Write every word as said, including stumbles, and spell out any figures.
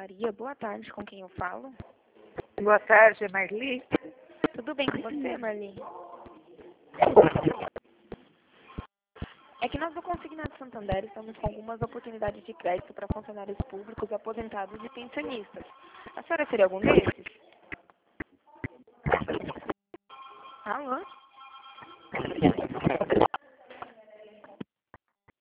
Maria, boa tarde, com quem eu falo? Boa tarde, Marli. Tudo bem com você, Marli? É que nós do Consignado Santander estamos com algumas oportunidades de crédito para funcionários públicos, aposentados e pensionistas. A senhora seria algum desses?